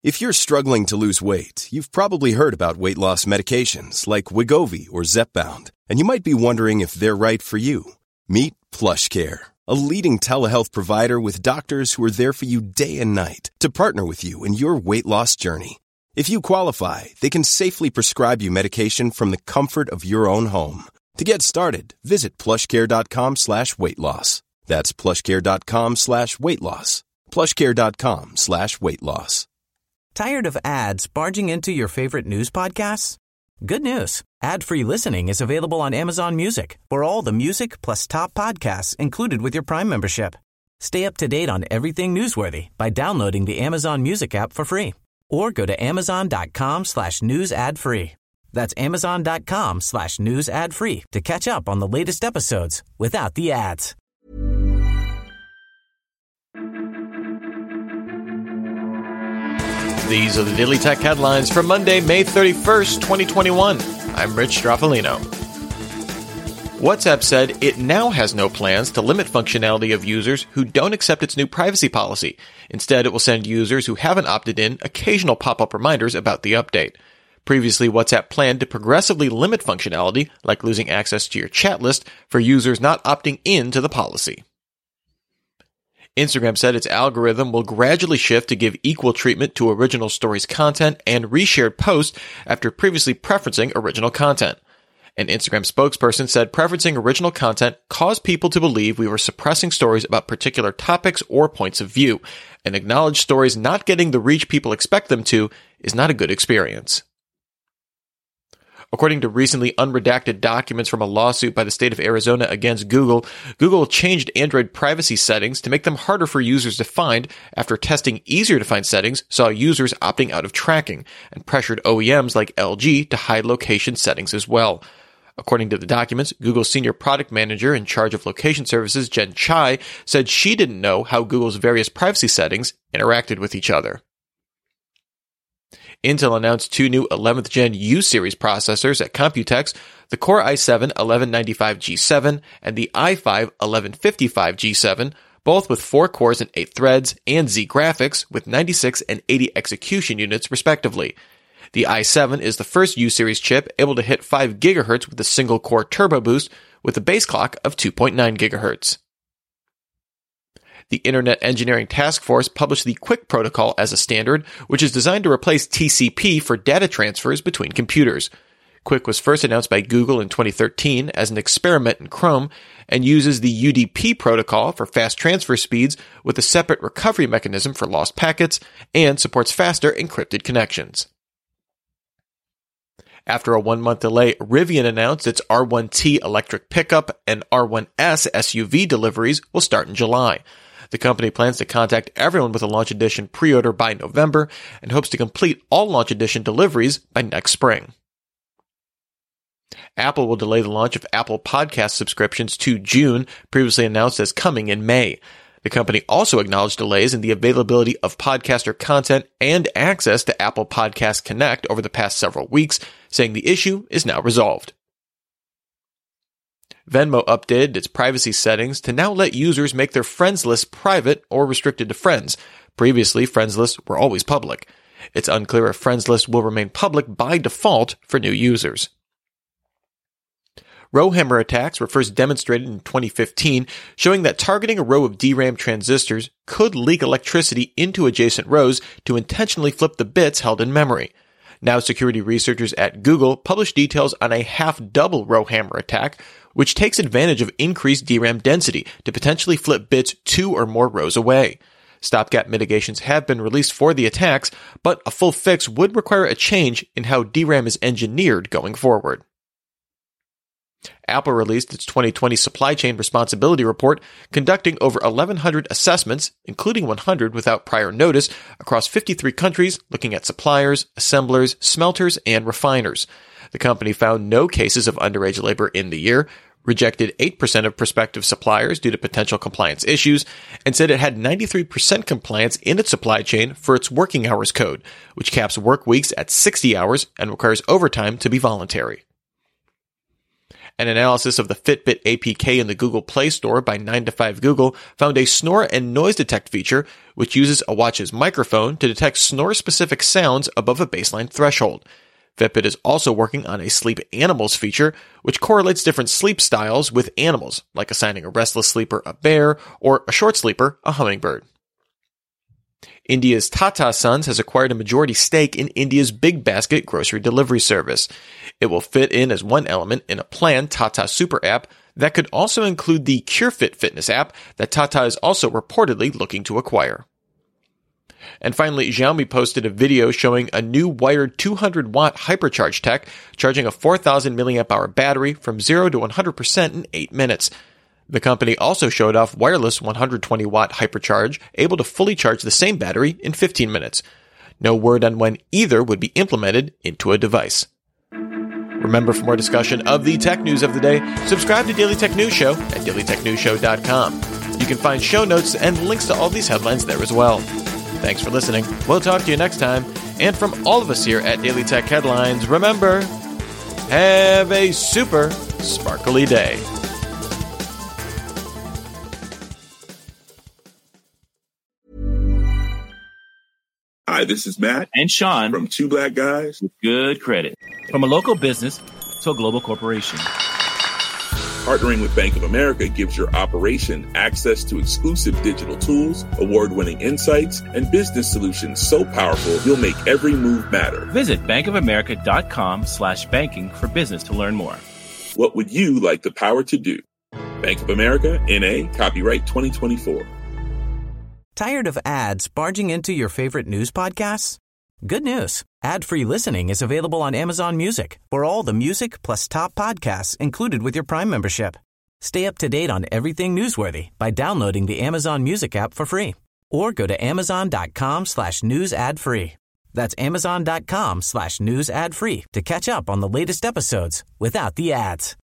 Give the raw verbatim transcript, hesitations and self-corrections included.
If you're struggling to lose weight, you've probably heard about weight loss medications like Wegovy or Zepbound, and you might be wondering if they're right for you. Meet PlushCare, a leading telehealth provider with doctors who are there for you day and night to partner with you in your weight loss journey. If you qualify, they can safely prescribe you medication from the comfort of your own home. To get started, visit plushcare.com slash weight loss. That's plushcare.com slash weight loss. plushcare.com slash weight loss. Tired of ads barging into your favorite news podcasts? Good news. Ad-free listening is available on Amazon Music for all the music plus top podcasts included with your Prime membership. Stay up to date on everything newsworthy by downloading the Amazon Music app for free or go to amazon.com slash news ad free. That's amazon.com slash news ad free to catch up on the latest episodes without the ads. These are the Daily Tech headlines for Monday, May thirty-first, twenty twenty-one. I'm Rich Straffolino. WhatsApp said it now has no plans to limit functionality of users who don't accept its new privacy policy. Instead, it will send users who haven't opted in occasional pop-up reminders about the update. Previously, WhatsApp planned to progressively limit functionality, like losing access to your chat list, for users not opting in to the policy. Instagram said its algorithm will gradually shift to give equal treatment to original stories content and reshared posts after previously preferencing original content. An Instagram spokesperson said preferencing original content caused people to believe we were suppressing stories about particular topics or points of view, and acknowledged stories not getting the reach people expect them to is not a good experience. According to recently unredacted documents from a lawsuit by the state of Arizona against Google, Google changed Android privacy settings to make them harder for users to find after testing easier-to-find settings saw users opting out of tracking, and pressured O E Ms like L G to hide location settings as well. According to the documents, Google's senior product manager in charge of location services, Jen Chai, said she didn't know how Google's various privacy settings interacted with each other. Intel announced two new eleventh gen U-series processors at Computex, the Core i seven eleven ninety-five G seven and the i five eleven fifty-five G seven, both with four cores and eight threads, and Z graphics with ninety-six and eighty execution units respectively. The i seven is the first U-series chip able to hit five gigahertz with a single-core turbo boost with a base clock of two point nine gigahertz. The Internet Engineering Task Force published the QUIC protocol as a standard, which is designed to replace T C P for data transfers between computers. QUIC was first announced by Google in twenty thirteen as an experiment in Chrome and uses the U D P protocol for fast transfer speeds with a separate recovery mechanism for lost packets and supports faster encrypted connections. After a one-month delay, Rivian announced its R one T electric pickup and R one S S U V deliveries will start in July. The company plans to contact everyone with a Launch Edition pre-order by November and hopes to complete all Launch Edition deliveries by next spring. Apple will delay the launch of Apple Podcast subscriptions to June, previously announced as coming in May. The company also acknowledged delays in the availability of podcaster content and access to Apple Podcast Connect over the past several weeks, saying the issue is now resolved. Venmo updated its privacy settings to now let users make their friends list private or restricted to friends. Previously, friends lists were always public. It's unclear if friends lists will remain public by default for new users. Rowhammer attacks were first demonstrated in twenty fifteen, showing that targeting a row of D RAM transistors could leak electricity into adjacent rows to intentionally flip the bits held in memory. Now security researchers at Google published details on a half-double Rowhammer attack, which takes advantage of increased D RAM density to potentially flip bits two or more rows away. Stopgap mitigations have been released for the attacks, but a full fix would require a change in how D RAM is engineered going forward. Apple released its twenty twenty Supply Chain Responsibility Report, conducting over eleven hundred assessments, including one hundred without prior notice, across fifty-three countries, looking at suppliers, assemblers, smelters, and refiners. The company found no cases of underage labor in the year, rejected eight percent of prospective suppliers due to potential compliance issues, and said it had ninety-three percent compliance in its supply chain for its working hours code, which caps work weeks at sixty hours and requires overtime to be voluntary. An analysis of the Fitbit A P K in the Google Play Store by nine to five Google found a snore and noise detect feature, which uses a watch's microphone to detect snore-specific sounds above a baseline threshold. Fitbit is also working on a sleep animals feature, which correlates different sleep styles with animals, like assigning a restless sleeper a bear or a short sleeper a hummingbird. India's Tata Sons has acquired a majority stake in India's Big Basket grocery delivery service. It will fit in as one element in a planned Tata Super app that could also include the CureFit fitness app that Tata is also reportedly looking to acquire. And finally, Xiaomi posted a video showing a new wired two hundred watt hypercharge tech charging a four thousand milliamp hour battery from zero to one hundred percent in eight minutes. The company also showed off wireless one hundred twenty watt hypercharge, able to fully charge the same battery in fifteen minutes. No word on when either would be implemented into a device. Remember, for more discussion of the tech news of the day, subscribe to Daily Tech News Show at daily tech news show dot com. You can find show notes and links to all these headlines there as well. Thanks for listening. We'll talk to you next time. And from all of us here at Daily Tech Headlines, remember, have a super sparkly day. Hi, this is Matt and Sean from Two Black Guys with Good Credit. From a local business to a global corporation, partnering with Bank of America gives your operation access to exclusive digital tools, award-winning insights, and business solutions so powerful you'll make every move matter. Visit bankofamerica.com slash banking for business to learn more. What would you like the power to do? Bank of America, N A, copyright twenty twenty-four. Tired of ads barging into your favorite news podcasts? Good news. Ad-free listening is available on Amazon Music for all the music plus top podcasts included with your Prime membership. Stay up to date on everything newsworthy by downloading the Amazon Music app for free or go to amazon.com slash news ad free. That's amazon.com slash news ad free to catch up on the latest episodes without the ads.